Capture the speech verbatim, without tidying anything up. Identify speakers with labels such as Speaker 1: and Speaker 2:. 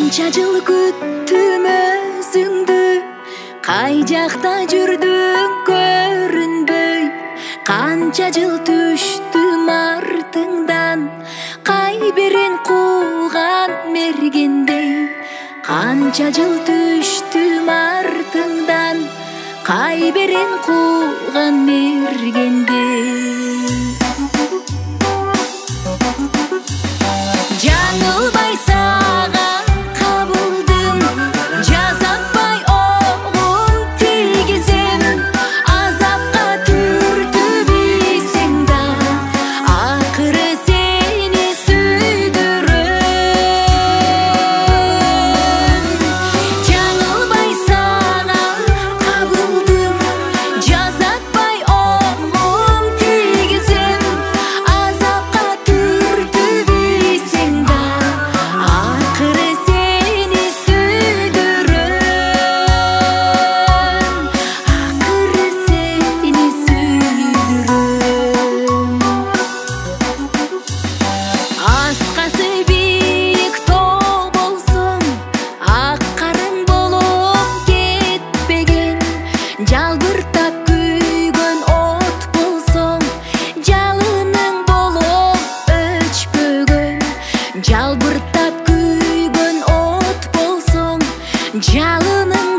Speaker 1: Канча жыл күттүм өзүңдү, кай жакта жүрдүң көрүнбөй. Канча жыл түштүм артыңдан, кай бириң кууган мергендей. Канча жыл түштүм артыңдан, кай бириң кууган мергендей. Жаңылбай сага кабылдым, жазатпай огум тийгизем. Азапка түртүп ийсең да, акыры сени сүйдүрөм. Жаңылбай сага кабылдым, жазатпай огум тийгизем. Азапка түртүп ийсең да, акыры сени сүйдүрөм. Акыры сени сүйдүрөм. Аскасы бийик тоо болсоң, ак карың болуп кетпеген. Жалбыртап күйгөн от болсоң, жалының болуп өчпөгөн. Жалбыртап күйгөн от болсоң, жалының